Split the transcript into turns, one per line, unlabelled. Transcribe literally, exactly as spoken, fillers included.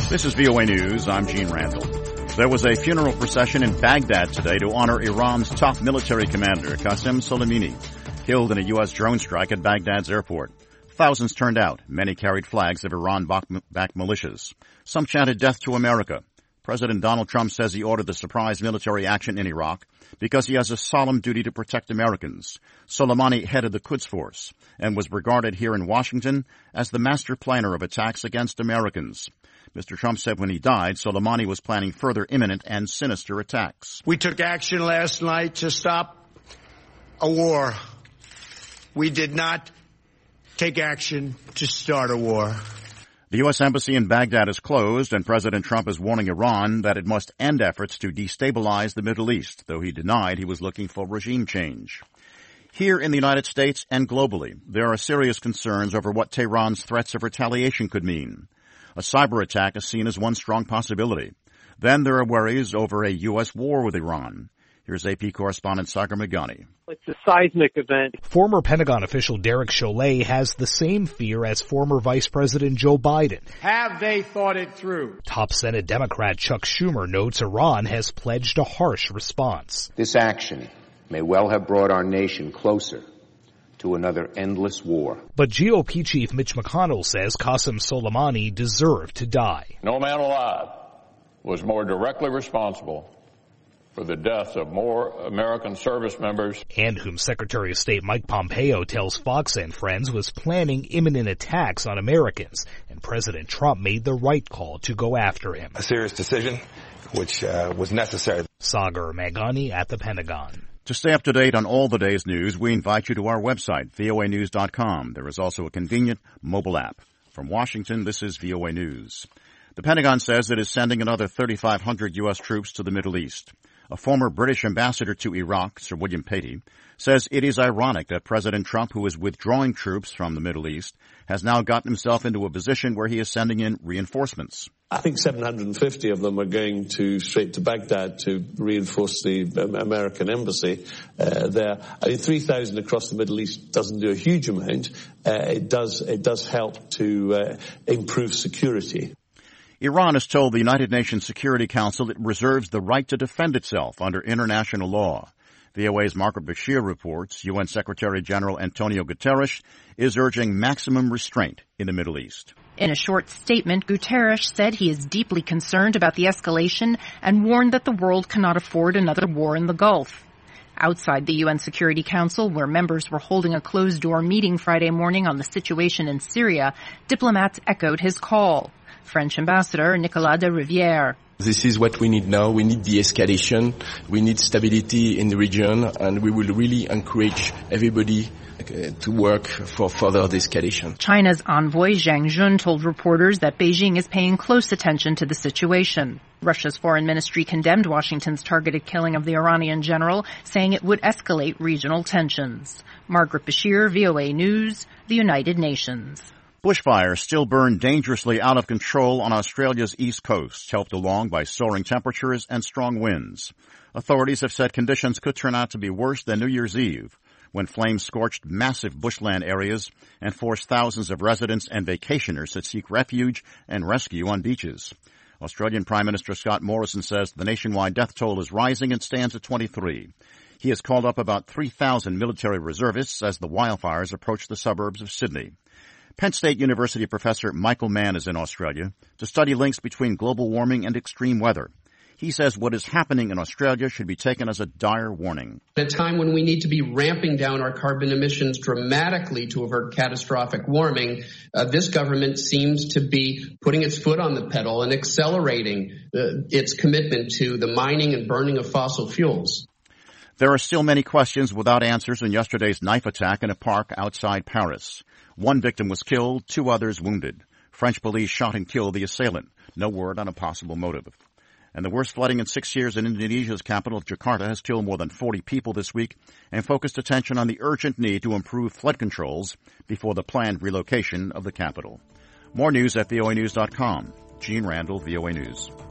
This is V O A News. I'm Gene Randall. There was a funeral procession in Baghdad today to honor Iran's top military commander, Qasem Soleimani, killed in a U S drone strike at Baghdad's airport. Thousands turned out. Many carried flags of Iran-backed militias. Some chanted death to America. President Donald Trump says he ordered the surprise military action in Iraq because he has a solemn duty to protect Americans. Soleimani headed the Quds Force and was regarded here in Washington as the master planner of attacks against Americans. Mister Trump said when he died, Soleimani was planning further imminent and sinister attacks.
We took action last night to stop a war. We did not take action to start a war.
The U S Embassy in Baghdad is closed, and President Trump is warning Iran that it must end efforts to destabilize the Middle East, though he denied he was looking for regime change. Here in the United States and globally, there are serious concerns over what Tehran's threats of retaliation could mean. A cyber attack is seen as one strong possibility. Then there are worries over a U S war with Iran. Here's A P correspondent Sagar Meghani.
It's a seismic event.
Former Pentagon official Derek Chollet has the same fear as former Vice President Joe Biden.
Have they thought it through?
Top Senate Democrat Chuck Schumer notes Iran has pledged a harsh response.
This action may well have brought our nation closer to another endless war.
But G O P Chief Mitch McConnell says Qasem Soleimani deserved to die.
No man alive was more directly responsible for the death of more American service members.
And whom Secretary of State Mike Pompeo tells Fox and Friends was planning imminent attacks on Americans. And President Trump made the right call to go after him.
A serious decision, which uh, was necessary.
Sagar Meghani at the Pentagon.
To stay up to date on all the day's news, we invite you to our website, V O A news dot com. There is also a convenient mobile app. From Washington, this is V O A News. The Pentagon says it is sending another thirty-five hundred U S troops to the Middle East. A former British ambassador to Iraq, Sir William Patey, says it is ironic that President Trump, who is withdrawing troops from the Middle East, has now gotten himself into a position where he is sending in reinforcements.
I think seven hundred fifty of them are going to straight to Baghdad to reinforce the American embassy uh, there. I mean, three thousand across the Middle East doesn't do a huge amount. Uh, it does it does help to uh, improve security.
Iran has told the United Nations Security Council it reserves the right to defend itself under international law. V O A's Margaret Bashir reports U N Secretary General Antonio Guterres is urging maximum restraint in the Middle East.
In a short statement, Guterres said he is deeply concerned about the escalation and warned that the world cannot afford another war in the Gulf. Outside the U N Security Council, where members were holding a closed-door meeting Friday morning on the situation in Syria, diplomats echoed his call. French Ambassador Nicolas de Rivière.
This is what we need now. We need de-escalation. We need stability in the region, and we will really encourage everybody to work for further de-escalation.
China's envoy Zhang Jun told reporters that Beijing is paying close attention to the situation. Russia's foreign ministry condemned Washington's targeted killing of the Iranian general, saying it would escalate regional tensions. Margaret Bashir, V O A News, the United Nations.
Bushfires still burn dangerously out of control on Australia's east coast, helped along by soaring temperatures and strong winds. Authorities have said conditions could turn out to be worse than New Year's Eve, when flames scorched massive bushland areas and forced thousands of residents and vacationers to seek refuge and rescue on beaches. Australian Prime Minister Scott Morrison says the nationwide death toll is rising and stands at twenty-three. He has called up about three thousand military reservists as the wildfires approach the suburbs of Sydney. Penn State University professor Michael Mann is in Australia to study links between global warming and extreme weather. He says what is happening in Australia should be taken as a dire warning.
At a time when we need to be ramping down our carbon emissions dramatically to avert catastrophic warming, uh, this government seems to be putting its foot on the pedal and accelerating uh, its commitment to the mining and burning of fossil fuels.
There are still many questions without answers in yesterday's knife attack in a park outside Paris. One victim was killed, two others wounded. French police shot and killed the assailant. No word on a possible motive. And the worst flooding in six years in Indonesia's capital, Jakarta, has killed more than forty people this week and focused attention on the urgent need to improve flood controls before the planned relocation of the capital. More news at V O A news dot com. Gene Randall, V O A News.